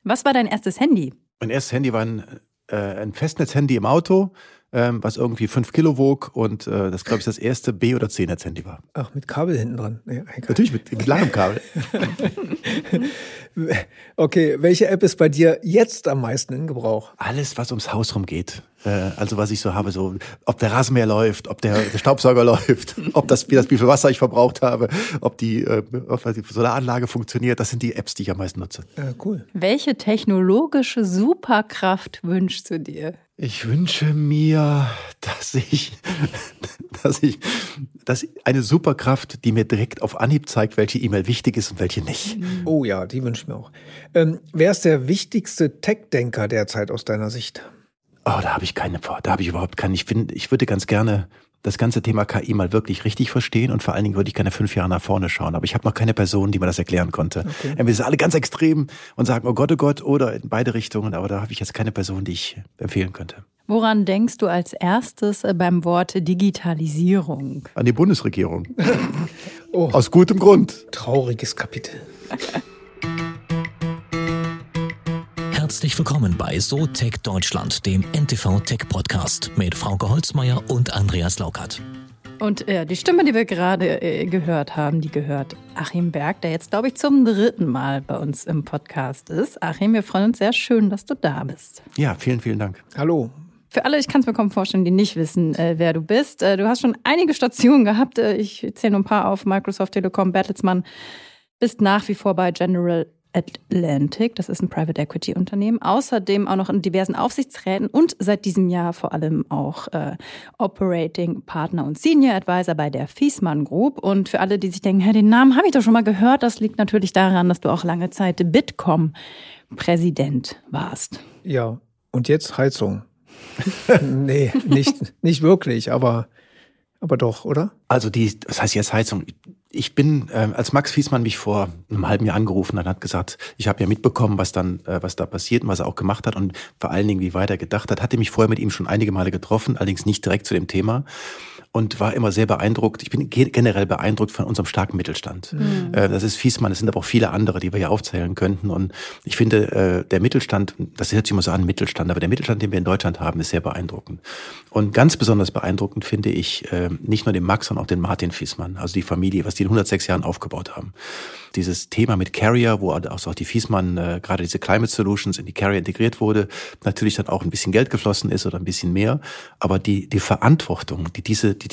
Was war dein erstes Handy? Mein erstes Handy war ein Festnetzhandy im Auto, was irgendwie 5 Kilo wog und das, glaube ich, das erste B- oder C-Netz-Handy war. Ach, mit Kabel hinten dran. Ja, natürlich mit langem Kabel. Okay, welche App ist bei dir jetzt am meisten in Gebrauch? Alles, was ums Haus rumgeht. Also was ich so habe, so ob der Rasenmäher läuft, ob der Staubsauger läuft, wie viel Wasser ich verbraucht habe, ob die Solaranlage funktioniert. Das sind die Apps, die ich am meisten nutze. Cool. Welche technologische Superkraft wünschst du dir? Ich wünsche mir, dass eine Superkraft, die mir direkt auf Anhieb zeigt, welche E-Mail wichtig ist und welche nicht. Oh ja, die wünsche ich mir auch. Wer ist der wichtigste Tech-Denker derzeit aus deiner Sicht? Oh, da habe ich keine vor. Da habe ich überhaupt keinen. Ich würde ganz gerne das ganze Thema KI mal wirklich richtig verstehen und vor allen Dingen würde ich gerne 5 Jahre nach vorne schauen. Aber ich habe noch keine Person, die mir das erklären konnte. Okay. Wir sind alle ganz extrem und sagen, oh Gott, oder in beide Richtungen. Aber da habe ich jetzt keine Person, die ich empfehlen könnte. Woran denkst du als erstes beim Wort Digitalisierung? An die Bundesregierung. Oh. Aus gutem Grund. Trauriges Kapitel. Herzlich willkommen bei SoTech Deutschland, dem NTV Tech Podcast mit Frauke Holzmeier und Andreas Laukert. Und die Stimme, die wir gerade gehört haben, die gehört Achim Berg, der jetzt, glaube ich, zum 3. Mal bei uns im Podcast ist. Achim, wir freuen uns sehr schön, dass du da bist. Ja, vielen, vielen Dank. Hallo. Für alle, ich kann es mir kaum vorstellen, die nicht wissen, wer du bist. Du hast schon einige Stationen gehabt. Ich zähle nur ein paar auf. Microsoft, Telekom, Bertelsmann. Bist nach wie vor bei General Atlantic, das ist ein Private Equity Unternehmen, außerdem auch noch in diversen Aufsichtsräten und seit diesem Jahr vor allem auch Operating Partner und Senior Advisor bei der Viessmann Group. Und für alle, die sich denken, den Namen habe ich doch schon mal gehört, das liegt natürlich daran, dass du auch lange Zeit Bitkom Präsident warst. Ja, und jetzt Heizung. Nee, nicht wirklich, aber doch, oder? Also was heißt jetzt Heizung? Ich bin, als Max Viessmann mich vor einem halben Jahr angerufen hat, hat gesagt, ich habe ja mitbekommen, was da passiert und was er auch gemacht hat und vor allen Dingen, wie weit er gedacht hat. Hatte mich vorher mit ihm schon einige Male getroffen, allerdings nicht direkt zu dem Thema. Und war immer sehr beeindruckt. Ich bin generell beeindruckt von unserem starken Mittelstand. Mhm. Das ist Viessmann, es sind aber auch viele andere, die wir hier aufzählen könnten. Und ich finde, der Mittelstand, das hört sich immer so an, Mittelstand, aber der Mittelstand, den wir in Deutschland haben, ist sehr beeindruckend. Und ganz besonders beeindruckend finde ich nicht nur den Max, sondern auch den Martin Viessmann, also die Familie, was die in 106 Jahren aufgebaut haben. Dieses Thema mit Carrier, wo auch die Viessmann, gerade diese Climate Solutions in die Carrier integriert wurde, natürlich dann auch ein bisschen Geld geflossen ist oder ein bisschen mehr. Aber die Verantwortung, die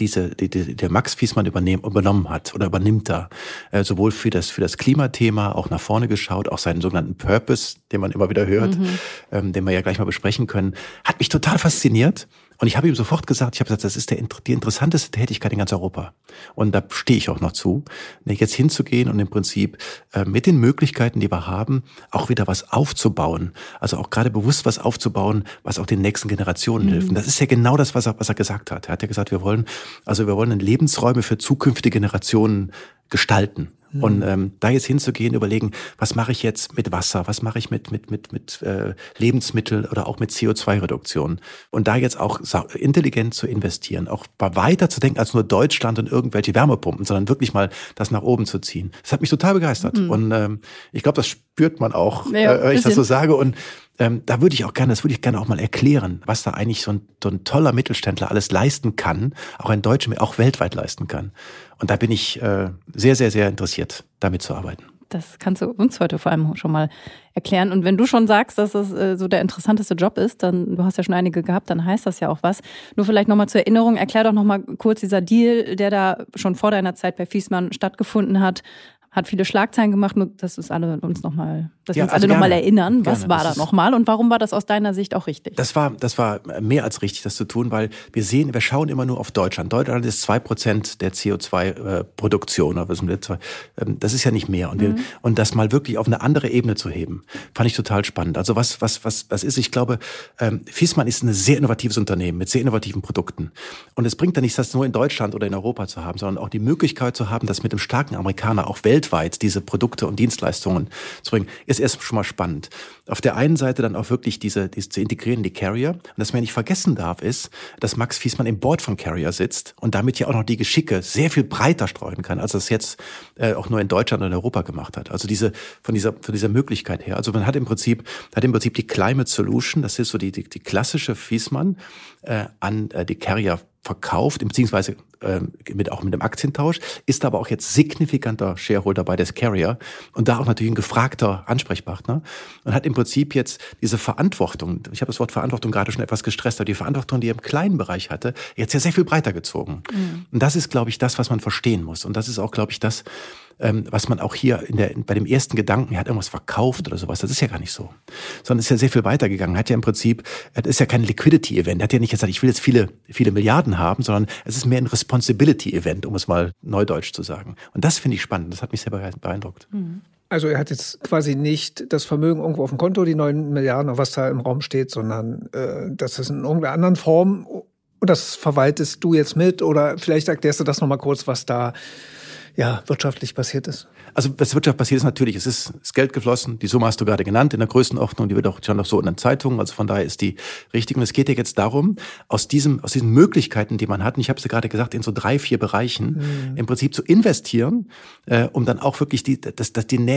der Max Viessmann übernommen hat oder übernimmt da, sowohl für das Klimathema auch nach vorne geschaut, auch seinen sogenannten Purpose, den man immer wieder hört, den wir ja gleich mal besprechen können, hat mich total fasziniert. Und ich habe ihm sofort gesagt, das ist die interessanteste Tätigkeit in ganz Europa. Und da stehe ich auch noch zu, jetzt hinzugehen und im Prinzip mit den Möglichkeiten, die wir haben, auch wieder was aufzubauen. Also auch gerade bewusst was aufzubauen, was auch den nächsten Generationen hilft. Und das ist ja genau das, was er gesagt hat. Er hat ja gesagt, wir wollen Lebensräume für zukünftige Generationen gestalten. Und da jetzt hinzugehen, überlegen, was mache ich jetzt mit Wasser, was mache ich mit Lebensmitteln oder auch mit CO2-Reduktion. Und da jetzt auch intelligent zu investieren, auch weiter zu denken als nur Deutschland und irgendwelche Wärmepumpen, sondern wirklich mal das nach oben zu ziehen. Das hat mich total begeistert. Und ich glaube, das spürt man auch, wenn ich das so sage. Und das würde ich gerne auch mal erklären, was da eigentlich so ein toller Mittelständler alles leisten kann, auch ein Deutscher, auch weltweit leisten kann. Und da bin ich sehr, sehr, sehr interessiert, damit zu arbeiten. Das kannst du uns heute vor allem schon mal erklären. Und wenn du schon sagst, dass es so der interessanteste Job ist, dann, du hast ja schon einige gehabt, dann heißt das ja auch was. Nur vielleicht nochmal zur Erinnerung, erklär doch nochmal kurz dieser Deal, der da schon vor deiner Zeit bei Viessmann stattgefunden hat viele Schlagzeilen gemacht, nur dass wir uns alle nochmal erinnern. Was war da nochmal und warum war das aus deiner Sicht auch richtig? Das war mehr als richtig, das zu tun, weil wir schauen immer nur auf Deutschland. Deutschland ist 2% der CO2-Produktion. Das ist ja nicht mehr. Und das mal wirklich auf eine andere Ebene zu heben, fand ich total spannend. Also was ist, ich glaube, Viessmann ist ein sehr innovatives Unternehmen mit sehr innovativen Produkten. Und es bringt ja nichts, das nur in Deutschland oder in Europa zu haben, sondern auch die Möglichkeit zu haben, das mit einem starken Amerikaner auch weltweit weltweit diese Produkte und Dienstleistungen zu bringen, ist erst schon mal spannend. Auf der einen Seite dann auch wirklich diese zu integrieren, die Carrier. Und was man nicht vergessen darf, ist, dass Max Fiesmann im Board von Carrier sitzt und damit ja auch noch die Geschicke sehr viel breiter streuen kann, als das jetzt auch nur in Deutschland und in Europa gemacht hat. Also von dieser Möglichkeit her. Also man hat im Prinzip die Climate Solution, das ist so die klassische Fiesmann, an die Carrier verkauft, beziehungsweise auch mit dem Aktientausch, ist aber auch jetzt signifikanter Shareholder bei des Carrier und da auch natürlich ein gefragter Ansprechpartner und hat im Prinzip jetzt diese Verantwortung, ich habe das Wort Verantwortung gerade schon etwas gestresst, aber die Verantwortung, die er im kleinen Bereich hatte, jetzt ja sehr viel breiter gezogen. Mhm. Und das ist, glaube ich, das, was man verstehen muss. Und das ist auch, glaube ich, das, was man auch hier bei dem ersten Gedanken, er hat irgendwas verkauft oder sowas, das ist ja gar nicht so. Sondern ist ja sehr viel weitergegangen. Hat ja im Prinzip, das ist ja kein Liquidity-Event. Er hat ja nicht gesagt, ich will jetzt viele, viele Milliarden haben, sondern es ist mehr ein Responsibility-Event, um es mal neudeutsch zu sagen. Und das finde ich spannend. Das hat mich sehr beeindruckt. Also er hat jetzt quasi nicht das Vermögen irgendwo auf dem Konto, die 9 Milliarden, was da im Raum steht, sondern das ist in irgendeiner anderen Form. Und das verwaltest du jetzt mit? Oder vielleicht erklärst du das nochmal kurz, was da wirtschaftlich passiert ist. Also was wirtschaftlich passiert ist natürlich, es ist Geld geflossen, die Summe hast du gerade genannt, in der Größenordnung, die wird auch schon noch so in den Zeitungen, also von daher ist die richtig. Und es geht ja jetzt darum, aus diesen Möglichkeiten, die man hat, und ich habe es ja gerade gesagt, in so 3-4 Bereichen, im Prinzip zu investieren, um dann auch wirklich das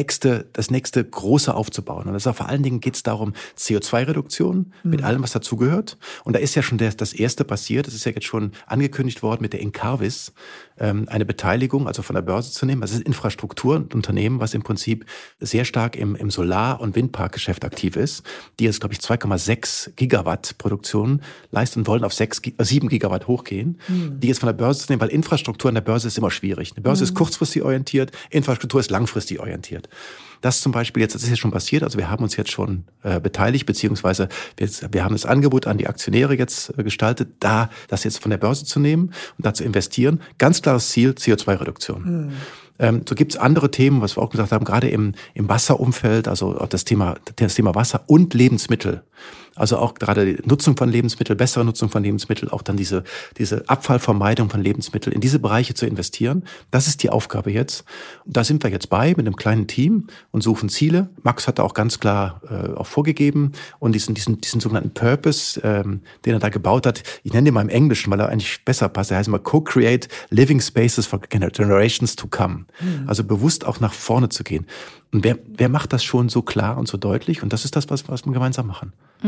nächste Große aufzubauen. Und vor allen Dingen geht es darum, CO2-Reduktion mit allem, was dazugehört. Und da ist ja schon das Erste passiert, das ist ja jetzt schon angekündigt worden mit der Encarvis, eine Beteiligung, also von der Börse zu nehmen. Das ist Infrastrukturunternehmen, was im Prinzip sehr stark im Solar- und Windparkgeschäft aktiv ist, die jetzt, glaube ich, 2,6 Gigawatt Produktion leisten und wollen auf 7 Gigawatt hochgehen, die jetzt von der Börse zu nehmen, weil Infrastruktur an der Börse ist immer schwierig. Eine Börse ist kurzfristig orientiert, Infrastruktur ist langfristig orientiert. Das zum Beispiel das ist jetzt schon passiert, also wir haben uns jetzt schon beteiligt, beziehungsweise wir haben das Angebot an die Aktionäre jetzt gestaltet, das jetzt von der Börse zu nehmen und da zu investieren. Ganz klares Ziel, CO2-Reduktion. So gibt's andere Themen, was wir auch gesagt haben, gerade im Wasserumfeld, also auch das Thema Wasser und Lebensmittel. Also auch gerade die Nutzung von Lebensmitteln, bessere Nutzung von Lebensmitteln, auch dann diese Abfallvermeidung von Lebensmitteln, in diese Bereiche zu investieren. Das ist die Aufgabe jetzt. Da sind wir jetzt mit einem kleinen Team und suchen Ziele. Max hat da auch ganz klar auch vorgegeben und diesen sogenannten Purpose, den er da gebaut hat, ich nenne den mal im Englischen, weil er eigentlich besser passt. Er heißt immer Co-Create Living Spaces for Generations to Come. Also bewusst auch nach vorne zu gehen. Und wer macht das schon so klar und so deutlich? Und das ist das, was wir gemeinsam machen.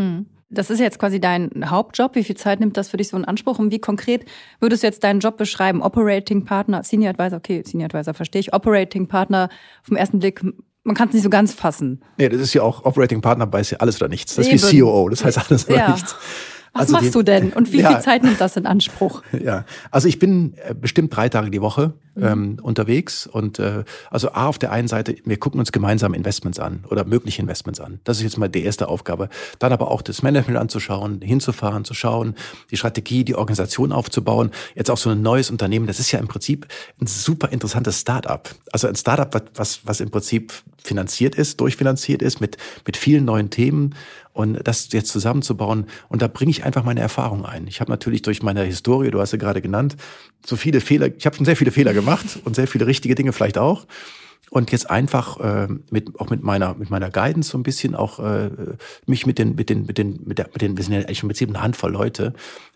Das ist jetzt quasi dein Hauptjob. Wie viel Zeit nimmt das für dich so in Anspruch? Und wie konkret würdest du jetzt deinen Job beschreiben? Operating Partner, Senior Advisor, okay, Senior Advisor verstehe ich. Operating Partner, auf den ersten Blick, man kann es nicht so ganz fassen. Nee, das ist ja auch Operating Partner, weiß ja alles oder nichts. Das ist wie COO, das heißt alles oder nichts. Was machst du denn? Und wie viel Zeit nimmt das in Anspruch? Ja, also ich bin bestimmt 3 Tage die Woche unterwegs und also auf der einen Seite, wir gucken uns gemeinsam Investments an oder mögliche Investments an. Das ist jetzt mal die erste Aufgabe. Dann aber auch das Management anzuschauen, hinzufahren, zu schauen, die Strategie, die Organisation aufzubauen. Jetzt auch so ein neues Unternehmen, das ist ja im Prinzip ein super interessantes Start-up. Also ein Start-up, was im Prinzip durchfinanziert ist mit vielen neuen Themen. Und das jetzt zusammenzubauen, und da bringe ich einfach meine Erfahrung ein. Ich habe natürlich durch meine Historie, du hast sie gerade genannt, so viele Fehler, ich habe schon sehr viele Fehler gemacht und sehr viele richtige Dinge vielleicht auch. Und jetzt einfach mit meiner Guidance so ein bisschen auch mich wir sind ja eigentlich im Prinzip eine Handvoll Leute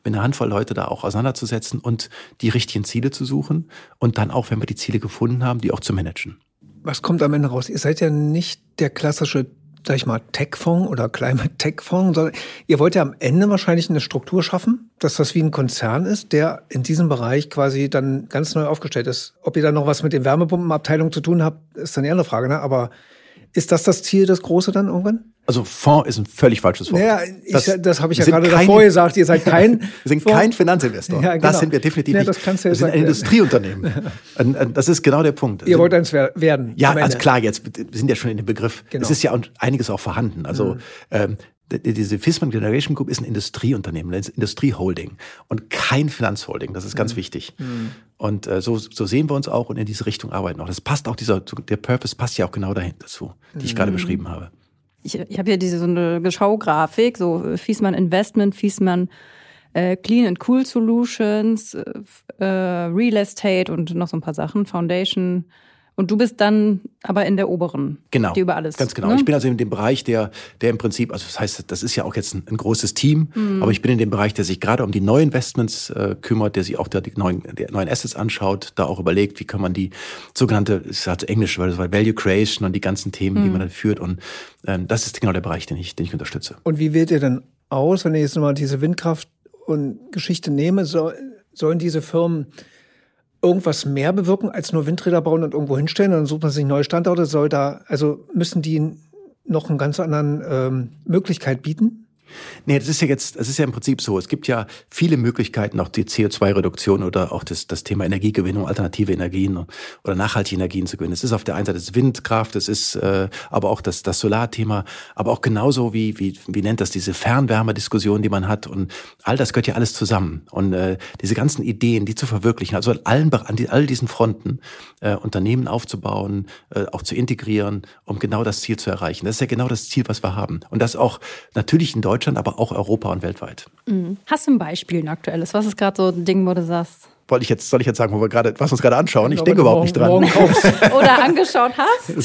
da auch auseinanderzusetzen und die richtigen Ziele zu suchen und dann auch, wenn wir die Ziele gefunden haben, die auch zu managen. Was kommt am Ende raus? Ihr seid ja nicht der klassische, sag ich mal, Tech-Fonds oder Climate-Tech-Fonds, sondern ihr wollt ja am Ende wahrscheinlich eine Struktur schaffen, dass das wie ein Konzern ist, der in diesem Bereich quasi dann ganz neu aufgestellt ist. Ob ihr dann noch was mit den Wärmepumpenabteilungen zu tun habt, ist dann eher eine Frage, ne? Aber ist das Ziel, das Große dann irgendwann? Also Fonds ist ein völlig falsches Wort. Naja, das habe ich ja gerade davor gesagt. Ihr seid kein... Wir sind kein Finanzinvestor. Ja, genau. Das sind wir definitiv nicht. Wir sind ein Industrieunternehmen. Das ist genau der Punkt. Ihr wollt eins werden. Ja, also klar, jetzt wir sind ja schon in dem Begriff. Genau. Es ist ja einiges auch vorhanden. Also diese Fiesmann Generation Group ist ein Industrieunternehmen, ein Industrieholding und kein Finanzholding. Das ist ganz wichtig. Und so sehen wir uns auch und in diese Richtung arbeiten auch. Das passt auch, der Purpose passt ja auch genau dazu, die ich gerade beschrieben habe. Ich habe hier so eine Schaugrafik, so Fiesmann Investment, Fiesmann Clean and Cool Solutions, Real Estate und noch so ein paar Sachen, Foundation Und du bist dann aber in der oberen, genau, die über alles. Ganz genau. Ne? Ich bin also in dem Bereich, der im Prinzip, also das heißt, das ist ja auch jetzt ein großes Team, aber ich bin in dem Bereich, der sich gerade um die Neuinvestments kümmert, der sich auch die neuen Assets anschaut, da auch überlegt, wie kann man die sogenannte, ich sage Englisch, weil das war Value Creation und die ganzen Themen, die man dann führt. Und das ist genau der Bereich, den ich unterstütze. Und wie wählt ihr denn aus, wenn ihr jetzt nochmal diese Windkraft und Geschichte nehme, sollen diese Firmen irgendwas mehr bewirken, als nur Windräder bauen und irgendwo hinstellen? Dann sucht man sich neue Standorte. Müssen die noch eine ganz andere Möglichkeit bieten? Nee, das ist ja im Prinzip so. Es gibt ja viele Möglichkeiten, auch die CO2-Reduktion oder auch das Thema Energiegewinnung, alternative Energien oder nachhaltige Energien zu gewinnen. Es ist auf der einen Seite das Windkraft, es ist aber auch das Solarthema, aber auch genauso wie nennt das diese Fernwärmediskussion, die man hat, und all das gehört ja alles zusammen. Und diese ganzen Ideen, die zu verwirklichen, also an all diesen Fronten Unternehmen aufzubauen, auch zu integrieren, um genau das Ziel zu erreichen. Das ist ja genau das Ziel, was wir haben. Und das auch natürlich in Deutschland, aber auch Europa und weltweit. Hast du ein Beispiel, ein aktuelles? Was ist gerade so ein Ding, wo du sagst? Soll ich jetzt sagen, was wir uns gerade anschauen? Ich denke überhaupt nicht dran. Oder angeschaut hast?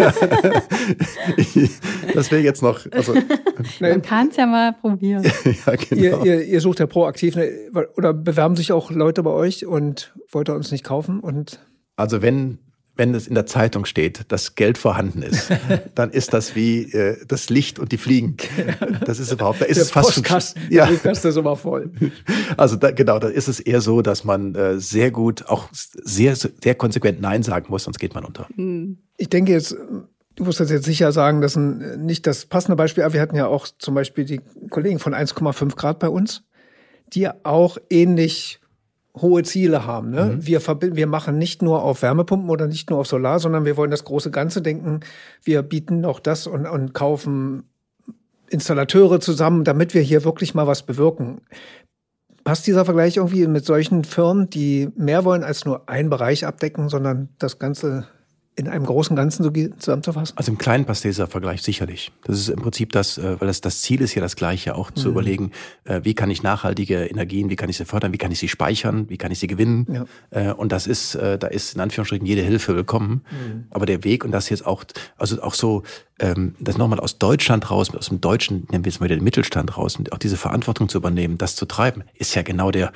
Das wäre jetzt noch. Also, man kann es ja mal probieren. Ja, genau. Ihr sucht ja proaktiv, oder bewerben sich auch Leute bei euch und wollt ihr uns nicht kaufen? Also wenn es in der Zeitung steht, dass Geld vorhanden ist, dann ist das wie das Licht und die Fliegen. Das ist überhaupt, da ist der es fast Postkasten, ja. Der Postkasten ist immer voll. Also da ist es eher so, dass man sehr gut, auch sehr, sehr konsequent Nein sagen muss, sonst geht man unter. Ich denke jetzt, du musst das jetzt sicher sagen, das ist nicht das passende Beispiel, aber wir hatten ja auch zum Beispiel die Kollegen von 1,5 Grad bei uns, die auch ähnlich hohe Ziele haben. Ne? Wir machen nicht nur auf Wärmepumpen oder nicht nur auf Solar, sondern wir wollen das große Ganze denken. Wir bieten auch das und kaufen Installateure zusammen, damit wir hier wirklich mal was bewirken. Passt dieser Vergleich irgendwie mit solchen Firmen, die mehr wollen als nur einen Bereich abdecken, sondern das Ganze in einem großen Ganzen so zusammenzufassen? Also im Kleinen passt dieser Vergleich sicherlich. Das ist im Prinzip weil das Ziel ist ja das Gleiche, auch zu überlegen, wie kann ich nachhaltige Energien, wie kann ich sie fördern, wie kann ich sie speichern, wie kann ich sie gewinnen. Ja. Und da ist in Anführungsstrichen jede Hilfe willkommen. Aber der Weg, und das jetzt auch, also auch so, das nochmal aus Deutschland raus, aus dem deutschen, nennen wir jetzt mal den Mittelstand raus, und auch diese Verantwortung zu übernehmen, das zu treiben, ist ja genau der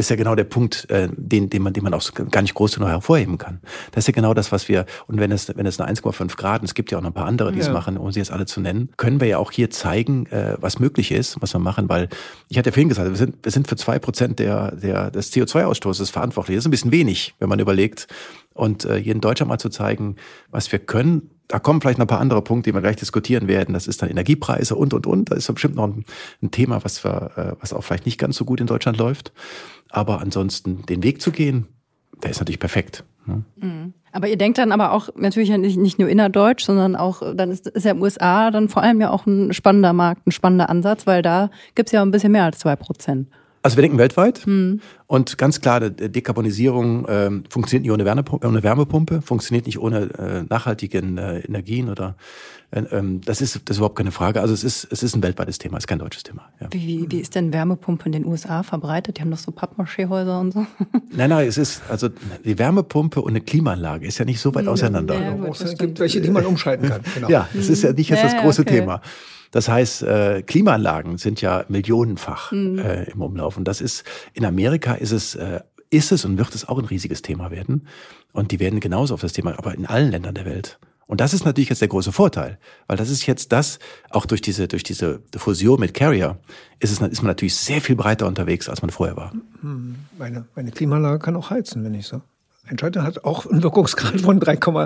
Punkt, den man auch gar nicht groß genug hervorheben kann. Das ist ja genau das, was wir, und wenn es eine 1,5 Grad, und es gibt ja auch noch ein paar andere, die es machen, um sie jetzt alle zu nennen, können wir ja auch hier zeigen, was möglich ist, was wir machen, weil ich hatte ja vorhin gesagt, wir sind für 2% des CO2-Ausstoßes verantwortlich. Das ist ein bisschen wenig, wenn man überlegt. Und hier in Deutschland mal zu zeigen, was wir können. Da kommen vielleicht noch ein paar andere Punkte, die wir gleich diskutieren werden. Das ist dann Energiepreise und. Da ist bestimmt noch ein Thema, was auch vielleicht nicht ganz so gut in Deutschland läuft. Aber ansonsten den Weg zu gehen, der ist natürlich perfekt. Ne? Aber ihr denkt dann aber auch natürlich nicht nur innerdeutsch, sondern auch, dann ist ja in den USA dann vor allem ja auch ein spannender Markt, ein spannender Ansatz, weil da gibt's ja ein bisschen mehr als 2%. Also wir denken weltweit und ganz klar, Dekarbonisierung funktioniert nicht ohne Wärmepumpe, funktioniert nicht ohne nachhaltigen Energien oder das ist überhaupt keine Frage. Also es ist ein weltweites Thema, es ist kein deutsches Thema. Ja. Wie ist denn Wärmepumpe in den USA verbreitet? Die haben doch so Pappmaché-Häuser und so. Nein, es ist, also die Wärmepumpe und eine Klimaanlage ist ja nicht so weit auseinander. Ja, gut, es gibt welche, die man umschalten kann. Genau. Ja, es ist ja nicht jetzt das große Thema. Das heißt, Klimaanlagen sind ja millionenfach im Umlauf. Und das ist, in Amerika ist es und wird es auch ein riesiges Thema werden. Und die werden genauso auf das Thema, aber in allen Ländern der Welt. Und das ist natürlich jetzt der große Vorteil, weil das ist jetzt auch durch diese Fusion mit Carrier ist man natürlich sehr viel breiter unterwegs, als man vorher war. Meine Klimaanlage kann auch heizen, wenn ich so. Ein Schalter hat auch einen Wirkungsgrad von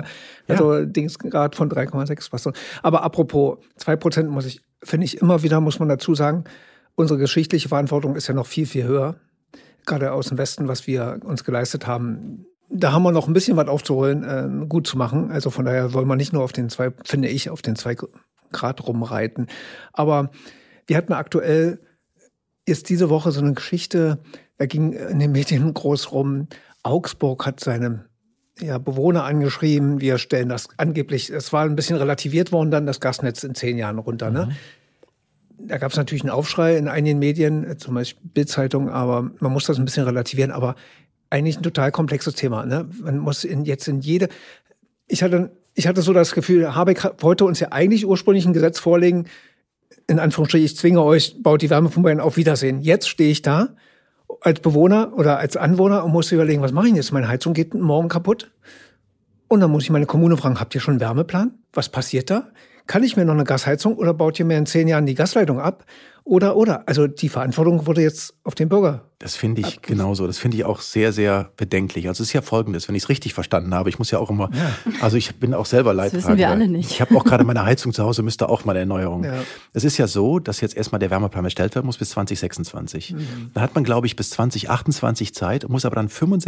3,6 was so. Aber apropos 2% finde ich immer wieder, muss man dazu sagen, unsere geschichtliche Verantwortung ist ja noch viel, viel höher. Gerade aus dem Westen, was wir uns geleistet haben. Da haben wir noch ein bisschen was aufzuholen, gut zu machen. Also von daher wollen wir nicht nur auf den 2 Grad rumreiten. Aber wir hatten aktuell ist diese Woche so eine Geschichte, da ging in den Medien groß rum, Augsburg hat seine Bewohner angeschrieben, wir stellen das angeblich, es war ein bisschen relativiert worden dann, das Gasnetz in 10 Jahren runter. Ne? Da gab es natürlich einen Aufschrei in einigen Medien, zum Beispiel Bild-Zeitung, aber man muss das ein bisschen relativieren, aber eigentlich ein total komplexes Thema. Ne? Man muss in ich hatte so das Gefühl, Habeck wollte uns ja eigentlich ursprünglich ein Gesetz vorlegen, in Anführungsstrichen, ich zwinge euch, baut die Wärmepumpe ein, auf Wiedersehen. Jetzt stehe ich da als Bewohner oder als Anwohner und muss überlegen, was mache ich jetzt? Meine Heizung geht morgen kaputt. Und dann muss ich meine Kommune fragen, habt ihr schon einen Wärmeplan? Was passiert da? Kann ich mir noch eine Gasheizung oder baut ihr mir in 10 Jahren die Gasleitung ab? Oder. Also die Verantwortung wurde jetzt auf den Bürger. Das finde ich genauso. Das finde ich auch sehr, sehr bedenklich. Also es ist ja Folgendes, wenn ich es richtig verstanden habe, ich muss ja auch immer, also ich bin auch selber Leidtragender. Das wissen wir alle nicht. Ich habe auch gerade meine Heizung zu Hause, müsste auch mal eine Erneuerung. Ja. Es ist ja so, dass jetzt erstmal der Wärmeplan erstellt werden muss bis 2026. Dann hat man, glaube ich, bis 2028 Zeit und muss aber dann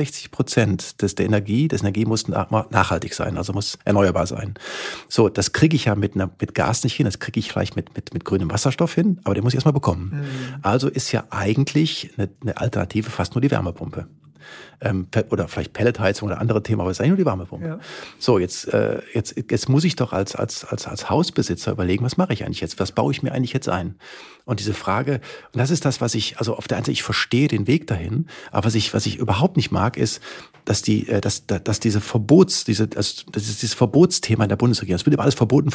65% der Energie, muss nachhaltig sein, also muss erneuerbar sein. So, das kriege ich ja mit Gas nicht hin, das kriege ich vielleicht mit grünem Wasserstoff hin, aber den muss ich erstmal bekommen. Also ist ja eigentlich eine Alternative fast nur die Wärmepumpe. Oder vielleicht Pelletheizung oder andere Themen, aber es ist eigentlich nur die Wärmepumpe. Ja. So, jetzt muss ich doch als Hausbesitzer überlegen, was mache ich eigentlich jetzt? Was baue ich mir eigentlich jetzt ein? Und diese Frage, und das ist das, was ich, also auf der einen Seite, ich verstehe den Weg dahin, aber was ich überhaupt nicht mag, ist, dass dieses Verbotsthema in der Bundesregierung, es wird immer alles verboten.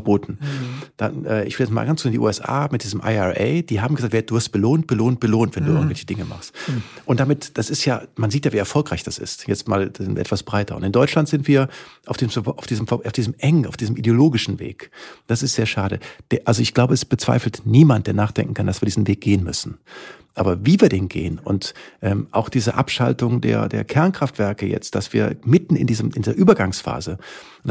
Dann, ich will jetzt mal ganz in die USA mit diesem IRA, die haben gesagt, du wirst belohnt, wenn du irgendwelche Dinge machst. Und damit, das ist ja, man sieht ja, wie erfolgreich das ist. Jetzt mal etwas breiter. Und in Deutschland sind wir auf diesem ideologischen Weg. Das ist sehr schade. Also ich glaube, es bezweifelt niemand, der nachdenken kann, dass wir diesen Weg gehen müssen. Aber wie wir den gehen und auch diese Abschaltung der Kernkraftwerke jetzt, dass wir mitten in dieser Übergangsphase,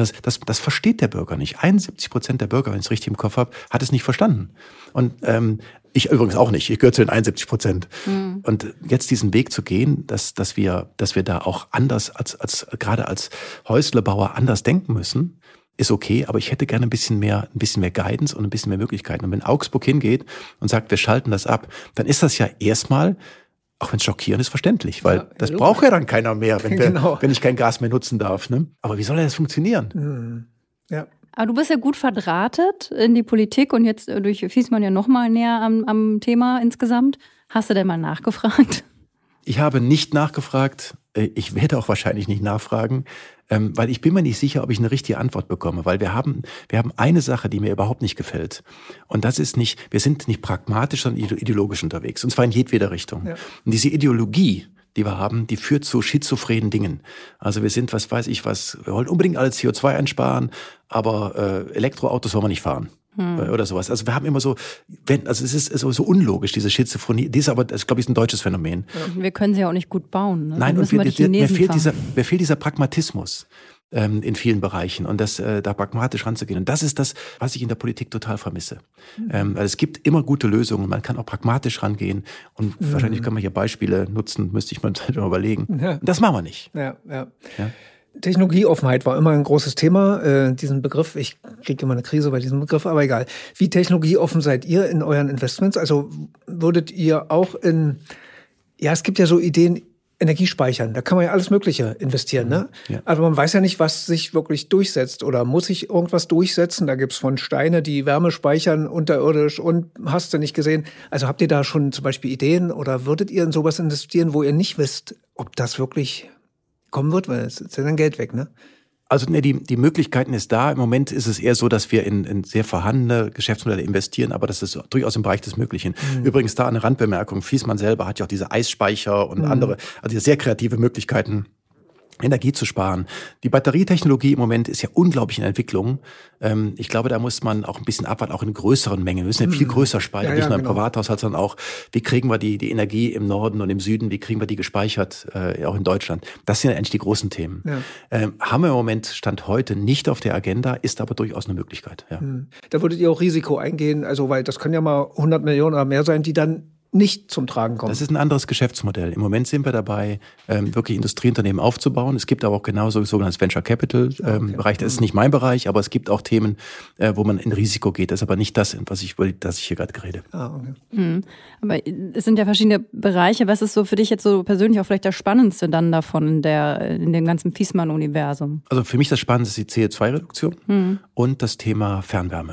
das versteht der Bürger nicht. 71% der Bürger, wenn ich es richtig im Kopf habe, hat es nicht verstanden. Und ich übrigens auch nicht. Ich gehöre zu den 71%. Und jetzt diesen Weg zu gehen, dass wir da auch anders gerade als Häuslebauer anders denken müssen, ist okay, aber ich hätte gerne ein bisschen mehr Guidance und ein bisschen mehr Möglichkeiten. Und wenn Augsburg hingeht und sagt, wir schalten das ab, dann ist das ja erstmal, auch wenn es schockierend ist, verständlich, weil das braucht ja dann keiner mehr, wenn ich kein Gas mehr nutzen darf. Ne? Aber wie soll das funktionieren? Ja. Aber du bist ja gut verdrahtet in die Politik und jetzt durch Fiesmann ja noch mal näher am Thema insgesamt. Hast du denn mal nachgefragt? Ich habe nicht nachgefragt. Ich werde auch wahrscheinlich nicht nachfragen, weil ich bin mir nicht sicher, ob ich eine richtige Antwort bekomme, weil wir haben eine Sache, die mir überhaupt nicht gefällt. Und das ist nicht, wir sind nicht pragmatisch, sondern ideologisch unterwegs. Und zwar in jedweder Richtung. Ja. Und diese Ideologie, die wir haben, die führt zu schizophrenen Dingen. Also wir sind, wir wollen unbedingt alle CO2 einsparen, aber Elektroautos wollen wir nicht fahren. Oder sowas. Also wir haben immer so, es ist so unlogisch, diese Schizophrenie. Die ist aber, das glaube ich, ist ein deutsches Phänomen. Ja. Wir können sie ja auch nicht gut bauen. Ne? Nein, und mir fehlt dieser Pragmatismus in vielen Bereichen und da pragmatisch ranzugehen. Und das ist das, was ich in der Politik total vermisse. Weil es gibt immer gute Lösungen, man kann auch pragmatisch rangehen und wahrscheinlich können wir hier Beispiele nutzen, müsste ich mal überlegen. Ja. Das machen wir nicht. Ja. Technologieoffenheit war immer ein großes Thema, diesen Begriff. Ich kriege immer eine Krise bei diesem Begriff, aber egal. Wie technologieoffen seid ihr in euren Investments? Also würdet ihr auch es gibt ja so Ideen, Energiespeichern, da kann man ja alles Mögliche investieren, ne? Ja. Also man weiß ja nicht, was sich wirklich durchsetzt oder muss sich irgendwas durchsetzen. Da gibt's von Steine, die Wärme speichern unterirdisch und hast du nicht gesehen. Also habt ihr da schon zum Beispiel Ideen oder würdet ihr in sowas investieren, wo ihr nicht wisst, ob das wirklich kommen wird, weil es ist ja dann Geld weg, ne? Also die Möglichkeiten ist da. Im Moment ist es eher so, dass wir in sehr vorhandene Geschäftsmodelle investieren, aber das ist durchaus im Bereich des Möglichen. Übrigens da eine Randbemerkung. Fiesmann selber hat ja auch diese Eisspeicher und andere, also sehr kreative Möglichkeiten, Energie zu sparen. Die Batterietechnologie im Moment ist ja unglaublich in Entwicklung. Ich glaube, da muss man auch ein bisschen abwarten, auch in größeren Mengen. Wir müssen ja viel größer speichern, nicht nur im Privathaushalt, sondern auch, wie kriegen wir die Energie im Norden und im Süden, wie kriegen wir die gespeichert, auch in Deutschland. Das sind ja eigentlich die großen Themen. Ja. Haben wir im Moment, Stand heute, nicht auf der Agenda, ist aber durchaus eine Möglichkeit. Ja. Da würdet ihr auch Risiko eingehen, also weil das können ja mal 100 Millionen oder mehr sein, die dann nicht zum Tragen kommen. Das ist ein anderes Geschäftsmodell. Im Moment sind wir dabei, wirklich Industrieunternehmen aufzubauen. Es gibt aber auch genauso sogenanntes Venture Capital Bereich. Das ist nicht mein Bereich, aber es gibt auch Themen, wo man in Risiko geht. Das ist aber nicht das, das ich hier gerade gerede. Okay. Aber es sind ja verschiedene Bereiche. Was ist so für dich jetzt so persönlich auch vielleicht das Spannendste dann davon in dem ganzen Fiesmann-Universum? Also für mich das Spannendste ist die CO2-Reduktion und das Thema Fernwärme.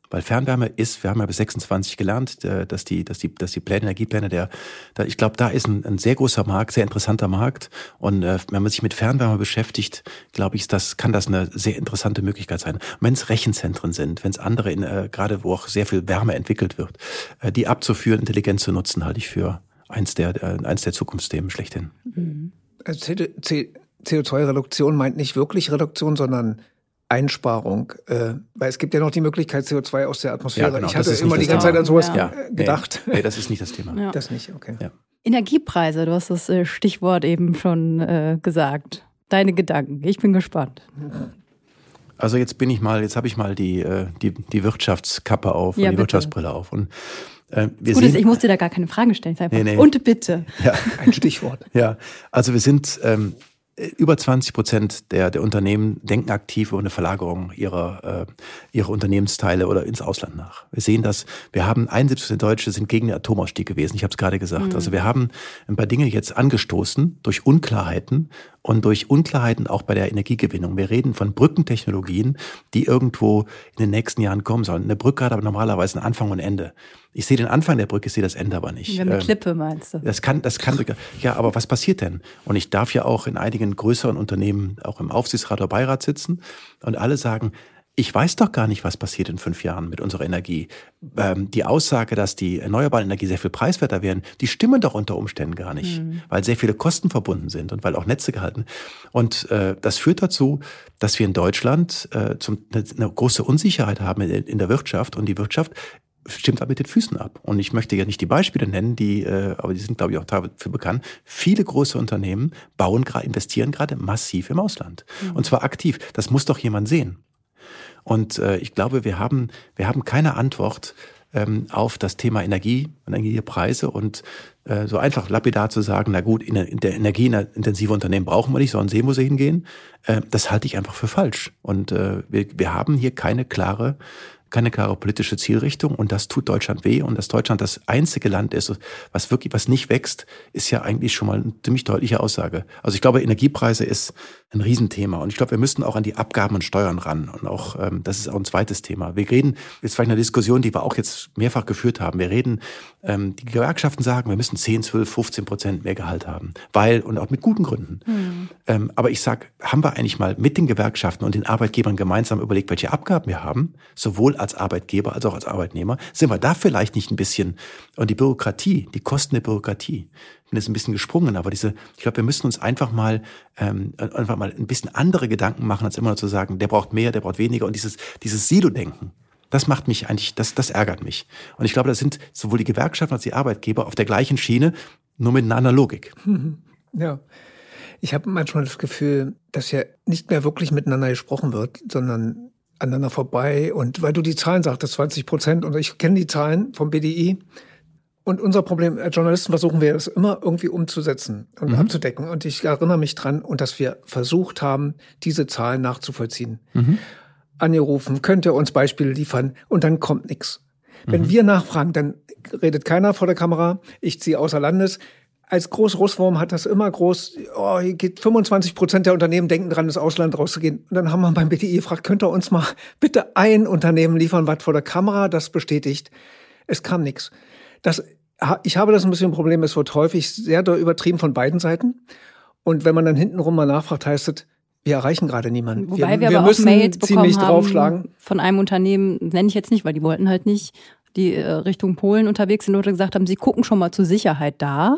Weil Fernwärme ist, wir haben ja bis 26 gelernt, dass die Pläne, Energiepläne, ich glaube, da ist ein sehr großer Markt, sehr interessanter Markt. Und wenn man sich mit Fernwärme beschäftigt, glaube ich, kann das eine sehr interessante Möglichkeit sein. Wenn es Rechenzentren sind, wenn es andere, gerade wo auch sehr viel Wärme entwickelt wird, die abzuführen, intelligent zu nutzen, halte ich für eins der Zukunftsthemen schlechthin. Also CO2-Reduktion meint nicht wirklich Reduktion, sondern Einsparung. Weil es gibt ja noch die Möglichkeit, CO2 aus der Atmosphäre. Ja, genau, ich hatte immer die ganze Zeit an sowas gedacht. Nee, das ist nicht das Thema. Ja. Das nicht, okay. Ja. Energiepreise, du hast das Stichwort eben schon gesagt. Deine Gedanken, ich bin gespannt. Also jetzt habe ich mal die Wirtschaftskappe auf, ja, und die Wirtschaftsbrille auf. Und ich muss dir da gar keine Fragen stellen. Nee. Und bitte. Ja. Ein Stichwort. Ja, also wir sind über 20% der Unternehmen denken aktiv über eine Verlagerung ihrer Unternehmensteile oder ins Ausland nach. Wir sehen das, 71% Deutsche sind gegen den Atomausstieg gewesen. Ich habe es gerade gesagt. Also wir haben ein paar Dinge jetzt angestoßen durch Unklarheiten und durch Unklarheiten auch bei der Energiegewinnung. Wir reden von Brückentechnologien, die irgendwo in den nächsten Jahren kommen sollen. Eine Brücke hat aber normalerweise einen Anfang und ein Ende. Ich sehe den Anfang der Brücke, ich sehe das Ende aber nicht. Ja, eine Klippe meinst du? Das kann, ja, aber was passiert denn? Und ich darf ja auch in einigen größeren Unternehmen auch im Aufsichtsrat oder Beirat sitzen und alle sagen, ich weiß doch gar nicht, was passiert in 5 Jahren mit unserer Energie. Die Aussage, dass die erneuerbare Energie sehr viel preiswerter werden, die stimmen doch unter Umständen gar nicht, weil sehr viele Kosten verbunden sind und weil auch Netze gehalten. Und das führt dazu, dass wir in Deutschland eine große Unsicherheit haben in der Wirtschaft und die Wirtschaft stimmt mit den Füßen ab. Und ich möchte ja nicht die Beispiele nennen, aber die sind, glaube ich, auch dafür bekannt. Viele große Unternehmen investieren gerade massiv im Ausland. Und zwar aktiv. Das muss doch jemand sehen. Und ich glaube, wir haben keine Antwort auf das Thema Energiepreise und so einfach lapidar zu sagen, na gut, der energieintensive Unternehmen brauchen wir nicht, sondern sehen, wo sie hingehen, das halte ich einfach für falsch. Und wir haben hier keine klare politische Zielrichtung und das tut Deutschland weh und dass Deutschland das einzige Land ist, was nicht wächst, ist ja eigentlich schon mal eine ziemlich deutliche Aussage. Also ich glaube, Energiepreise ist ein Riesenthema und ich glaube, wir müssten auch an die Abgaben und Steuern ran und auch, das ist auch ein zweites Thema. Wir reden, jetzt vielleicht eine Diskussion, die wir auch jetzt mehrfach geführt haben, wir reden, die Gewerkschaften sagen, wir müssen 10, 12, 15% mehr Gehalt haben, und auch mit guten Gründen. Aber ich sage, haben wir eigentlich mal mit den Gewerkschaften und den Arbeitgebern gemeinsam überlegt, welche Abgaben wir haben, sowohl als Arbeitgeber als auch als Arbeitnehmer, sind wir da vielleicht nicht ein bisschen, und die Kosten der Bürokratie, ich bin jetzt ein bisschen gesprungen, aber ich glaube, wir müssen uns einfach mal ein bisschen andere Gedanken machen, als immer nur zu sagen, der braucht mehr, der braucht weniger und dieses Silo-Denken. Das macht mich eigentlich, das ärgert mich. Und ich glaube, da sind sowohl die Gewerkschaften als die Arbeitgeber auf der gleichen Schiene, nur mit einer anderen Logik. Ja. Ich habe manchmal das Gefühl, dass ja nicht mehr wirklich miteinander gesprochen wird, sondern aneinander vorbei. Und weil du die Zahlen sagtest, 20%, und ich kenne die Zahlen vom BDI. Und unser Problem als Journalisten versuchen wir das immer irgendwie umzusetzen und abzudecken. Und ich erinnere mich dran, und dass wir versucht haben, diese Zahlen nachzuvollziehen. Angerufen, könnt ihr uns Beispiele liefern? Und dann kommt nichts. Wenn wir nachfragen, dann redet keiner vor der Kamera. Ich ziehe außer Landes. Als Groß-Russwurm hat das immer hier geht 25% der Unternehmen denken dran, ins Ausland rauszugehen. Und dann haben wir beim BDI gefragt, könnt ihr uns mal bitte ein Unternehmen liefern, was vor der Kamera das bestätigt? Es kam nichts. Ich habe das ein bisschen ein Problem, es wird häufig sehr doll übertrieben von beiden Seiten. Und wenn man dann hintenrum mal nachfragt, heißt es, wir erreichen gerade niemanden. Wobei wir aber müssen auch Mails bekommen draufschlagen. Haben von einem Unternehmen, nenne ich jetzt nicht, weil die wollten halt nicht, die Richtung Polen unterwegs sind oder gesagt haben, sie gucken schon mal zur Sicherheit da,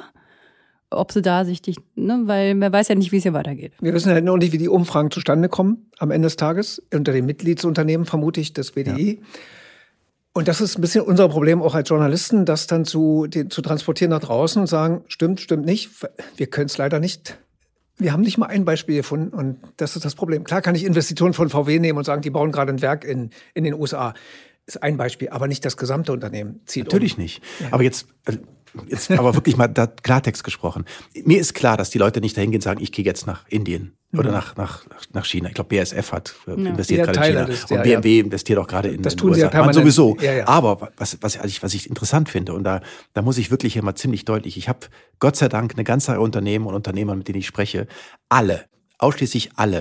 ob sie da weil man weiß ja nicht, wie es hier weitergeht. Wir wissen halt noch nicht, wie die Umfragen zustande kommen am Ende des Tages, unter den Mitgliedsunternehmen vermute ich des BDI. Ja. Und das ist ein bisschen unser Problem auch als Journalisten, das dann zu transportieren nach draußen und sagen, stimmt nicht, wir können es leider nicht. Wir haben nicht mal ein Beispiel gefunden und das ist das Problem. Klar kann ich Investitionen von VW nehmen und sagen, die bauen gerade ein Werk in den USA. Ist ein Beispiel, aber nicht das gesamte Unternehmen zieht Natürlich nicht. Ja. Aber jetzt aber wirklich mal da Klartext gesprochen. Mir ist klar, dass die Leute nicht dahin gehen und sagen, ich gehe jetzt nach Indien oder nach China. Ich glaube, BASF hat investiert gerade in China. Und BMW investiert auch gerade in den USA. Das tun sie ja permanent. Sowieso. Ja. Aber was ich interessant finde, und da muss ich wirklich immer ziemlich deutlich, ich habe Gott sei Dank eine ganze Reihe Unternehmen und Unternehmer, mit denen ich spreche, ausschließlich alle,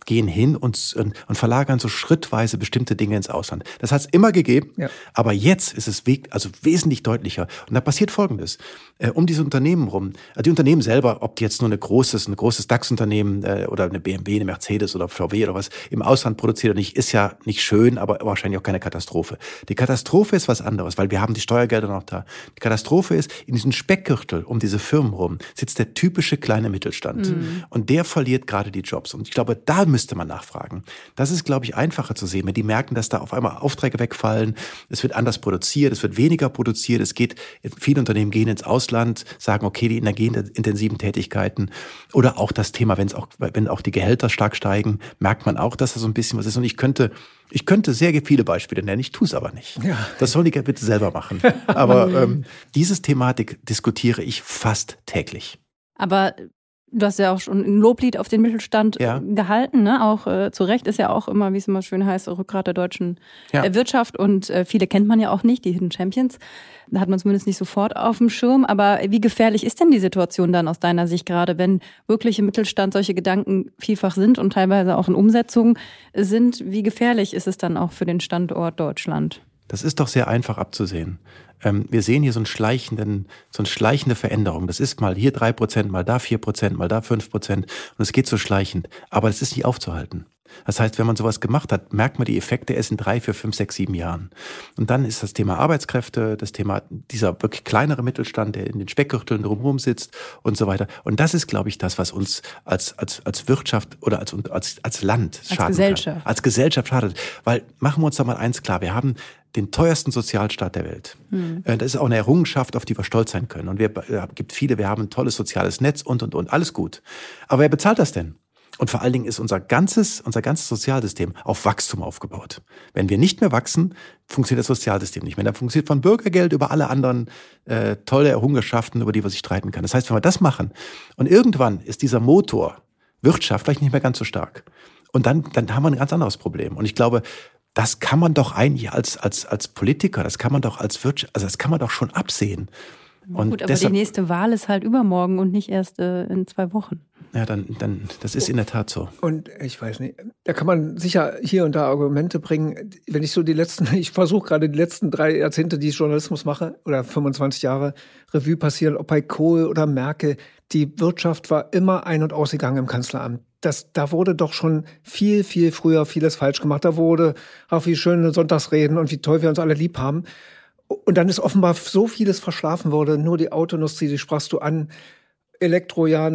gehen hin und verlagern so schrittweise bestimmte Dinge ins Ausland. Das hat es immer gegeben, aber jetzt ist es wesentlich deutlicher. Und da passiert Folgendes. Um diese Unternehmen rum, die Unternehmen selber, ob die jetzt nur ein großes DAX-Unternehmen oder eine BMW, eine Mercedes oder VW oder was im Ausland produziert oder nicht, ist ja nicht schön, aber wahrscheinlich auch keine Katastrophe. Die Katastrophe ist was anderes, weil wir haben die Steuergelder noch da. Die Katastrophe ist, in diesem Speckgürtel um diese Firmen rum sitzt der typische kleine Mittelstand. Und der verliert gerade die Jobs. Und ich glaube, da müsste man nachfragen. Das ist, glaube ich, einfacher zu sehen, wenn die merken, dass da auf einmal Aufträge wegfallen, es wird anders produziert, es wird weniger produziert, viele Unternehmen gehen ins Ausland, sagen, okay, die energieintensiven Tätigkeiten oder auch das Thema, wenn auch die Gehälter stark steigen, merkt man auch, dass da so ein bisschen was ist. Und ich könnte sehr viele Beispiele nennen, ich tue es aber nicht. Ja. Das sollen die bitte selber machen. Aber diese Thematik diskutiere ich fast täglich. Aber du hast ja auch schon ein Loblied auf den Mittelstand gehalten, ne? Auch zu Recht ist ja auch immer, wie es immer schön heißt, Rückgrat der deutschen Wirtschaft. Und viele kennt man ja auch nicht, die Hidden Champions. Da hat man zumindest nicht sofort auf dem Schirm. Aber wie gefährlich ist denn die Situation dann aus deiner Sicht gerade, wenn wirklich im Mittelstand solche Gedanken vielfach sind und teilweise auch in Umsetzung sind? Wie gefährlich ist es dann auch für den Standort Deutschland? Das ist doch sehr einfach abzusehen. Wir sehen hier so eine schleichende Veränderung. Das ist mal hier 3%, mal da 4%, mal da 5%. Und es geht so schleichend. Aber das ist nicht aufzuhalten. Das heißt, wenn man sowas gemacht hat, merkt man die Effekte erst in 3, 4, 5, 6, 7 Jahren. Und dann ist das Thema Arbeitskräfte, das Thema dieser wirklich kleinere Mittelstand, der in den Speckgürteln drumherum sitzt und so weiter. Und das ist, glaube ich, das, was uns als Wirtschaft oder als Land schaden kann. Als Gesellschaft schadet. Weil, machen wir uns doch mal eins klar, wir haben den teuersten Sozialstaat der Welt. Das ist auch eine Errungenschaft, auf die wir stolz sein können. Und wir haben ein tolles soziales Netz und, alles gut. Aber wer bezahlt das denn? Und vor allen Dingen ist unser ganzes Sozialsystem auf Wachstum aufgebaut. Wenn wir nicht mehr wachsen, funktioniert das Sozialsystem nicht mehr. Dann funktioniert von Bürgergeld über alle anderen tolle Errungenschaften, über die man sich streiten kann. Das heißt, wenn wir das machen und irgendwann ist dieser Motor Wirtschaft vielleicht nicht mehr ganz so stark. Und dann haben wir ein ganz anderes Problem. Und ich glaube, das kann man doch eigentlich als Politiker, das kann man doch als Wirtschaft, also das kann man doch schon absehen. Und gut, aber deshalb, die nächste Wahl ist halt übermorgen und nicht erst in 2 Wochen. Ja, dann, das ist in der Tat so. Und ich weiß nicht, da kann man sicher hier und da Argumente bringen. Wenn ich ich versuche gerade die letzten 3 Jahrzehnte, die ich Journalismus mache, oder 25 Jahre Revue passieren, ob bei Kohl oder Merkel, die Wirtschaft war immer ein- und ausgegangen im Kanzleramt. Da wurde doch schon viel, viel früher vieles falsch gemacht. Da wurde auch wie schöne Sonntagsreden und wie toll wir uns alle lieb haben. Und dann ist offenbar so vieles verschlafen worden. Nur die Autoindustrie, die sprachst du an. Elektro, ja,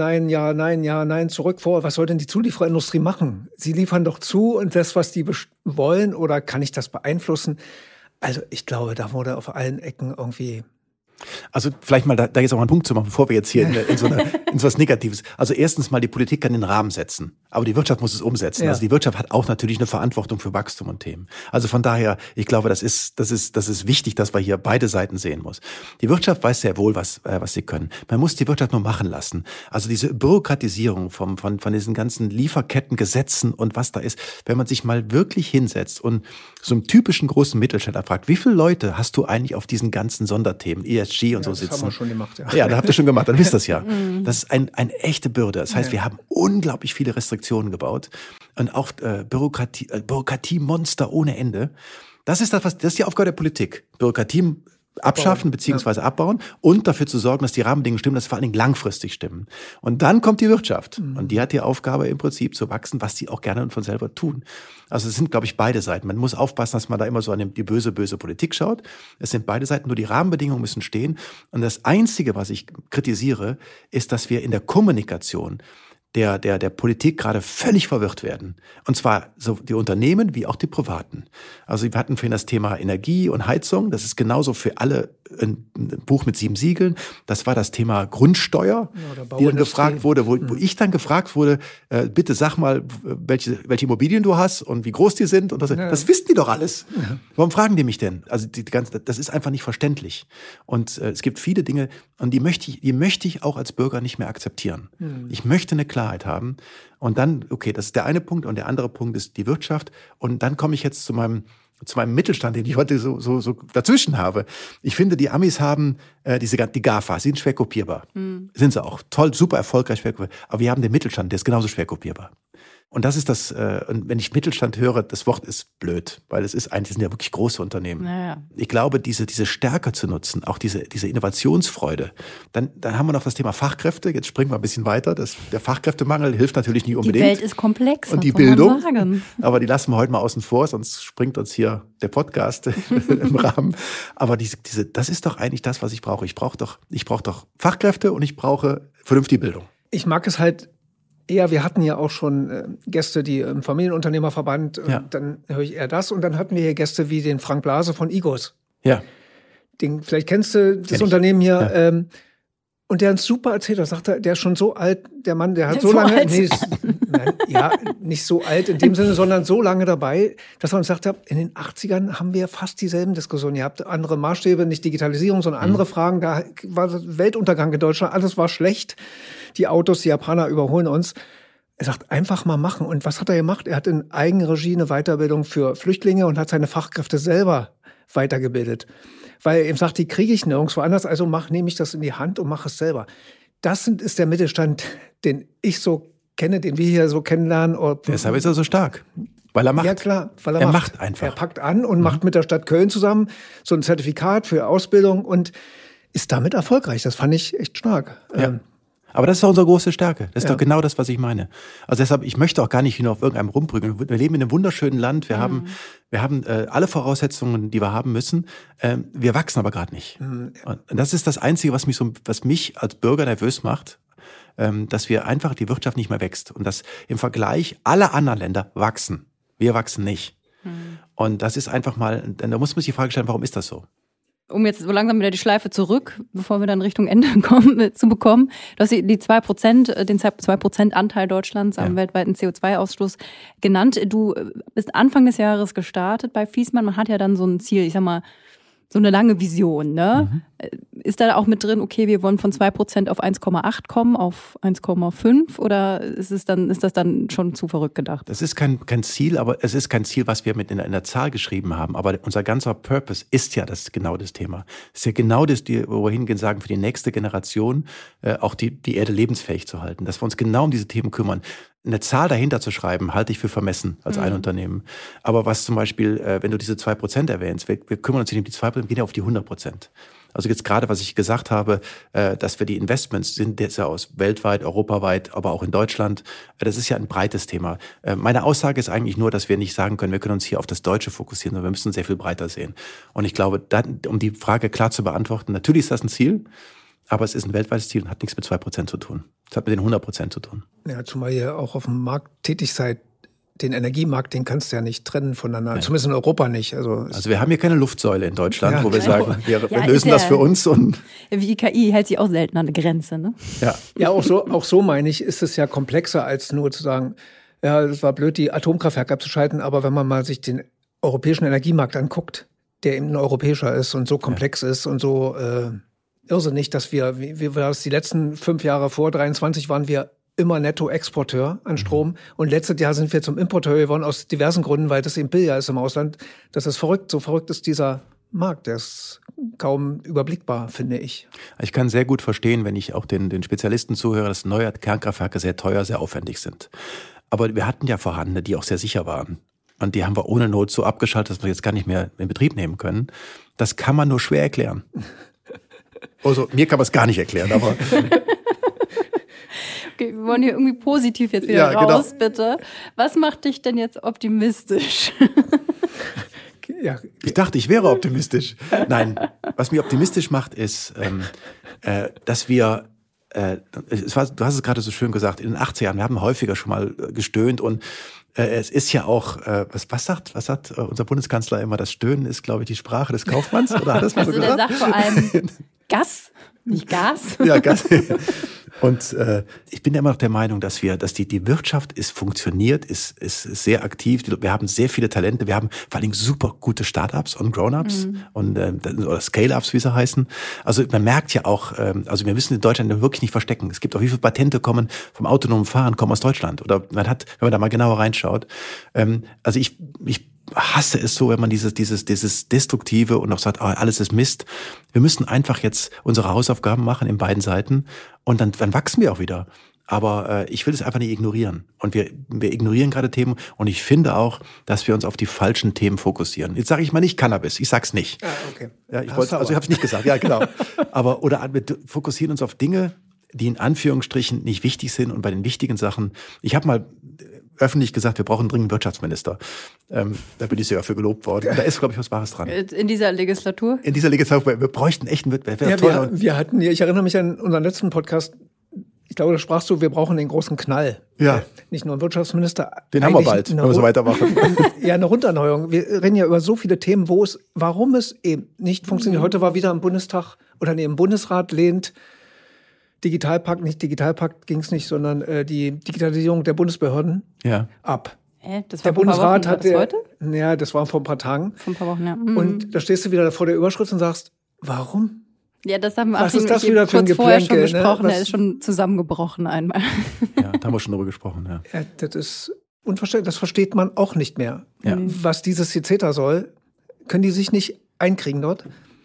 nein, zurück, vor. Was soll denn die Zuliefererindustrie machen? Sie liefern doch zu und das, was die wollen, oder kann ich das beeinflussen? Also ich glaube, da wurde auf allen Ecken irgendwie... Also vielleicht mal da jetzt auch mal einen Punkt zu machen, bevor wir jetzt hier in so was Negatives. Also erstens mal, die Politik kann den Rahmen setzen, aber die Wirtschaft muss es umsetzen. Ja. Also die Wirtschaft hat auch natürlich eine Verantwortung für Wachstum und Themen. Also von daher, ich glaube, das ist wichtig, dass man hier beide Seiten sehen muss. Die Wirtschaft weiß sehr wohl, was sie können. Man muss die Wirtschaft nur machen lassen. Also diese Bürokratisierung von diesen ganzen Lieferkettengesetzen und was da ist, wenn man sich mal wirklich hinsetzt und so einem typischen großen Mittelständler fragt, wie viele Leute hast du eigentlich auf diesen ganzen Sonderthemen, ESG und so sitzen? Das haben wir schon gemacht, ja. Ja, da habt ihr schon gemacht, dann wisst ihr das ja. Das ist eine echte Bürde. Das heißt, wir haben unglaublich viele Restriktionen gebaut und auch Bürokratiemonster ohne Ende. Das ist die Aufgabe der Politik. Bürokratie abschaffen bzw. abbauen und dafür zu sorgen, dass die Rahmenbedingungen stimmen, dass sie vor allen Dingen langfristig stimmen. Und dann kommt die Wirtschaft. Und die hat die Aufgabe im Prinzip zu wachsen, was sie auch gerne und von selber tun. Also es sind, glaube ich, beide Seiten. Man muss aufpassen, dass man da immer so an die böse Politik schaut. Es sind beide Seiten, nur die Rahmenbedingungen müssen stehen. Und das Einzige, was ich kritisiere, ist, dass wir in der Kommunikation der Politik gerade völlig verwirrt werden. Und zwar so die Unternehmen wie auch die Privaten. Also wir hatten vorhin das Thema Energie und Heizung. Das ist genauso für alle ein Buch mit 7 Siegeln. Das war das Thema Grundsteuer, die dann gefragt wurde, wo ich dann gefragt wurde, bitte sag mal, welche Immobilien du hast und wie groß die sind. Und das wissen die doch alles. Ja. Warum fragen die mich denn? Also das ist einfach nicht verständlich. Und es gibt viele Dinge, und die möchte ich auch als Bürger nicht mehr akzeptieren. Ich möchte eine Klarheit haben. Und dann, okay, das ist der eine Punkt. Und der andere Punkt ist die Wirtschaft. Und dann komme ich jetzt zu meinem Mittelstand, den ich heute so dazwischen habe. Ich finde, die Amis haben die GAFA, sie sind schwer kopierbar. Sind sie auch. Toll, super erfolgreich schwer kopierbar. Aber wir haben den Mittelstand, der ist genauso schwer kopierbar. Und das ist das, und wenn ich Mittelstand höre, das Wort ist blöd, weil es ist eigentlich, sind ja wirklich große Unternehmen. Naja. Ich glaube, diese Stärke zu nutzen, auch diese Innovationsfreude, dann haben wir noch das Thema Fachkräfte, jetzt springen wir ein bisschen weiter, der Fachkräftemangel hilft natürlich nicht unbedingt. Die Welt ist komplex. Und die Bildung, aber die lassen wir heute mal außen vor, sonst springt uns hier der Podcast im Rahmen. Aber das ist doch eigentlich das, was ich brauche. Ich brauche doch Fachkräfte und ich brauche vernünftige Bildung. Ich mag es halt eher, wir hatten ja auch schon Gäste, die im Familienunternehmerverband, dann höre ich eher das. Und dann hatten wir hier Gäste wie den Frank Blase von Igos. Ja. Vielleicht kennst du das Unternehmen hier. Ja. Und der hat super erzählt, sagt er, der ist schon so alt, der Mann, der hat so lange, nicht so alt in dem Sinne, sondern so lange dabei, dass er uns sagt, in den 80ern haben wir fast dieselben Diskussionen. Ihr habt andere Maßstäbe, nicht Digitalisierung, sondern andere Fragen. Da war Weltuntergang in Deutschland, alles war schlecht. Die Autos, die Japaner überholen uns. Er sagt, einfach mal machen. Und was hat er gemacht? Er hat in Eigenregie eine Weiterbildung für Flüchtlinge und hat seine Fachkräfte selber weitergebildet. Weil er eben sagt, die kriege ich nirgendwo anders, also nehme ich das in die Hand und mache es selber. Das ist der Mittelstand, den ich so kenne, den wir hier so kennenlernen. Deshalb ist er so stark, weil er macht. Ja klar, weil er macht einfach. Er packt an und macht mit der Stadt Köln zusammen so ein Zertifikat für Ausbildung und ist damit erfolgreich. Das fand ich echt stark. Ja. Aber das ist doch unsere große Stärke. Das ist doch genau das, was ich meine. Also deshalb, ich möchte auch gar nicht nur auf irgendeinem rumprügeln. Wir leben in einem wunderschönen Land. Wir haben alle Voraussetzungen, die wir haben müssen. Wir wachsen aber gerade nicht. Und das ist das Einzige, was mich als Bürger nervös macht, dass wir einfach die Wirtschaft nicht mehr wächst. Und dass im Vergleich alle anderen Länder wachsen. Wir wachsen nicht. Und das ist einfach mal, da muss man sich die Frage stellen, warum ist das so? Um jetzt so langsam wieder die Schleife zurück, bevor wir dann Richtung Ende kommen, zu bekommen. Du hast die 2%, den 2% Anteil Deutschlands am weltweiten CO2-Ausstoß genannt. Du bist Anfang des Jahres gestartet bei Viessmann. Man hat ja dann so ein Ziel, ich sag mal, so eine lange Vision, ne? Ist da auch mit drin, okay, wir wollen von 2% auf 1,8 kommen, auf 1,5 oder ist das dann schon zu verrückt gedacht? Das ist kein Ziel, aber es ist kein Ziel, was wir mit in der Zahl geschrieben haben. Aber unser ganzer Purpose ist ja genau das Thema. Es ist ja genau das, wo wir hingehen, sagen, für die nächste Generation auch die Erde lebensfähig zu halten. Dass wir uns genau um diese Themen kümmern. Eine Zahl dahinter zu schreiben, halte ich für vermessen als ein Unternehmen. Aber was zum Beispiel, wenn du diese 2% erwähnst, wir kümmern uns nicht um die 2%, wir gehen ja auf die 100%. Also jetzt gerade, was ich gesagt habe, dass wir die Investments sind jetzt ja aus weltweit, europaweit, aber auch in Deutschland. Das ist ja ein breites Thema. Meine Aussage ist eigentlich nur, dass wir nicht sagen können, wir können uns hier auf das Deutsche fokussieren, sondern wir müssen sehr viel breiter sehen. Und ich glaube, um die Frage klar zu beantworten, natürlich ist das ein Ziel, aber es ist ein weltweites Ziel und hat nichts mit 2% zu tun. Es hat mit den 100% zu tun. Ja, zumal ihr auch auf dem Markt tätig seid. Den Energiemarkt, den kannst du ja nicht trennen voneinander, Nein. Zumindest in Europa nicht. Also wir haben hier keine Luftsäule in Deutschland, wo wir sagen, wir lösen das für uns. Und wie IKI hält sich auch selten an eine Grenze, ne? Ja, auch so meine ich, ist es ja komplexer als nur zu sagen, ja, es war blöd, die Atomkraftwerke abzuschalten, aber wenn man mal sich den europäischen Energiemarkt anguckt, der eben ein europäischer ist und so komplex ist und so irrsinnig, dass wir, wie war das, die letzten 5 Jahre vor 23 waren wir immer Nettoexporteur an Strom. Und letztes Jahr sind wir zum Importeur geworden aus diversen Gründen, weil das eben billiger ist im Ausland. Das ist verrückt. So verrückt ist dieser Markt. Der ist kaum überblickbar, finde ich. Ich kann sehr gut verstehen, wenn ich auch den Spezialisten zuhöre, dass neue Kernkraftwerke sehr teuer, sehr aufwendig sind. Aber wir hatten ja vorhandene, die auch sehr sicher waren. Und die haben wir ohne Not so abgeschaltet, dass wir jetzt gar nicht mehr in Betrieb nehmen können. Das kann man nur schwer erklären. Also mir kann man es gar nicht erklären, aber... Okay, wir wollen hier irgendwie positiv jetzt wieder raus, genau. Bitte. Was macht dich denn jetzt optimistisch? Ich dachte, ich wäre optimistisch. Nein, was mich optimistisch macht, ist, dass wir, du hast es gerade so schön gesagt, in den 80er Jahren, wir haben häufiger schon mal gestöhnt und es ist ja auch, was sagt unser Bundeskanzler immer, das Stöhnen ist, glaube ich, die Sprache des Kaufmanns, oder hat das mal so gesagt? Der sagt vor allem Gas, nicht Gas. Ja, Gas. Und ich bin immer noch der Meinung, dass die Wirtschaft funktioniert, ist sehr aktiv. Wir haben sehr viele Talente. Wir haben vor allen Dingen super gute Startups und Grown-ups oder Scale-ups, wie sie heißen. Also man merkt ja auch, also wir müssen in Deutschland wirklich nicht verstecken. Es gibt auch wie viele Patente kommen vom autonomen Fahren, kommen aus Deutschland. Oder wenn man da mal genauer reinschaut. Also ich hasse es so, wenn man dieses Destruktive und auch sagt, alles ist Mist. Wir müssen einfach jetzt unsere Hausaufgaben machen in beiden Seiten und dann wachsen wir auch wieder. aber ich will es einfach nicht ignorieren. Und wir ignorieren gerade Themen und ich finde auch, dass wir uns auf die falschen Themen fokussieren. Jetzt sage ich mal nicht Cannabis, ich sag's nicht. Ah, okay. Ja, ich habe es nicht gesagt, ja genau. Aber wir fokussieren uns auf Dinge, die in Anführungsstrichen nicht wichtig sind und bei den wichtigen Sachen. Ich habe mal öffentlich gesagt, wir brauchen dringend einen Wirtschaftsminister. Da bin ich sogar für gelobt worden. Und da ist, glaube ich, was Wahres dran. In dieser Legislatur? In dieser Legislatur. Wir bräuchten echt einen Wirtschaftsminister. Wir hatten, ich erinnere mich an unseren letzten Podcast, ich glaube, da sprachst du, wir brauchen den großen Knall. Ja. Nicht nur einen Wirtschaftsminister. Den haben wir bald, wenn wir so weitermachen. Ja, eine Runderneuerung. Wir reden ja über so viele Themen, warum es eben nicht funktioniert. Heute war wieder im Bundestag im Bundesrat lehnt Digitalpakt ging es nicht, sondern die Digitalisierung der Bundesbehörden ab. Das war der Bundesrat hat heute? Ja, das war vor ein paar Tagen. Vor ein paar Wochen, ja. Und da stehst du wieder vor der Überschrift und sagst, warum? Ja, das haben wir Was ist das wieder für ein kurz vorher schon Geplänkel, besprochen. ne? Er ist schon zusammengebrochen einmal. Ja, da haben wir schon drüber gesprochen, ja. Ja, das ist unverständlich. Das versteht man auch nicht mehr. Ja. Was dieses CETA soll, können die sich nicht einkriegen dort?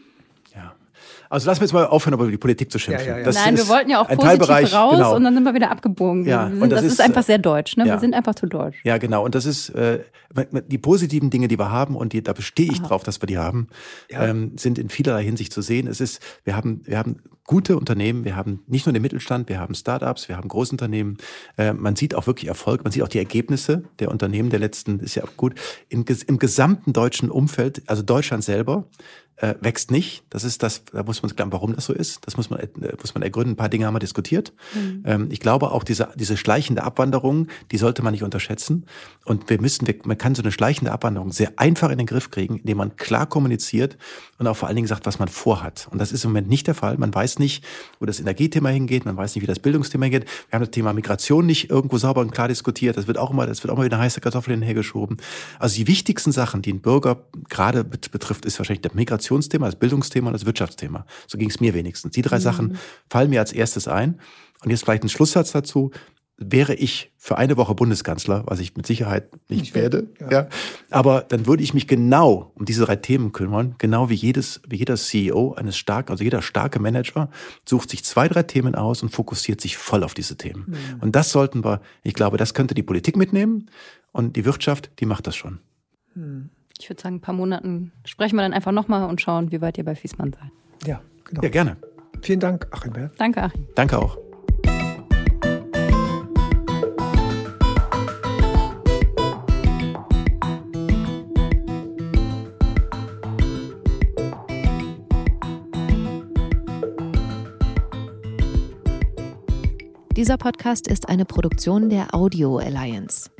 Also lassen wir jetzt mal aufhören, über die Politik zu schimpfen. Ja. Nein, wir wollten ja auch positiv Teilbereich, raus genau. Und dann sind wir wieder abgebogen. Ja, das ist einfach sehr deutsch. Ne? Wir sind einfach zu deutsch. Ja, genau. Und das ist die positiven Dinge, die wir haben und da bestehe ich drauf, dass wir die haben, sind in vielerlei Hinsicht zu sehen. Wir haben gute Unternehmen, wir haben nicht nur den Mittelstand, wir haben Startups, wir haben Großunternehmen. Man sieht auch wirklich Erfolg, man sieht auch die Ergebnisse der Unternehmen der letzten, ist ja auch gut. Im gesamten deutschen Umfeld, also Deutschland selber, wächst nicht. Da muss man glauben, warum das so ist. Das muss man ergründen. Ein paar Dinge haben wir diskutiert. Ich glaube auch, diese schleichende Abwanderung, die sollte man nicht unterschätzen. Und man kann so eine schleichende Abwanderung sehr einfach in den Griff kriegen, indem man klar kommuniziert und auch vor allen Dingen sagt, was man vorhat. Und das ist im Moment nicht der Fall. Man weiß nicht, wo das Energiethema hingeht. Man weiß nicht, wie das Bildungsthema hingeht. Wir haben das Thema Migration nicht irgendwo sauber und klar diskutiert. Das wird auch immer wieder eine heiße Kartoffel hinhergeschoben. Also die wichtigsten Sachen, die einen Bürger gerade betrifft, ist wahrscheinlich das Migrationsthema, das Bildungsthema und das Wirtschaftsthema. So ging es mir wenigstens. Die 3 Sachen fallen mir als erstes ein. Und jetzt vielleicht ein Schlusssatz dazu. Wäre ich für eine Woche Bundeskanzler, was ich mit Sicherheit nicht werde, aber dann würde ich mich genau um diese 3 Themen kümmern, genau wie jeder CEO also jeder starke Manager sucht sich 2, 3 Themen aus und fokussiert sich voll auf diese Themen. Und das sollten wir, ich glaube, das könnte die Politik mitnehmen und die Wirtschaft, die macht das schon. Ich würde sagen, ein paar Monaten sprechen wir dann einfach nochmal und schauen, wie weit ihr bei Fiesmann seid. Ja, genau. Ja, gerne. Vielen Dank, Achim Bär. Danke, Achim. Danke auch. Dieser Podcast ist eine Produktion der Audio Alliance.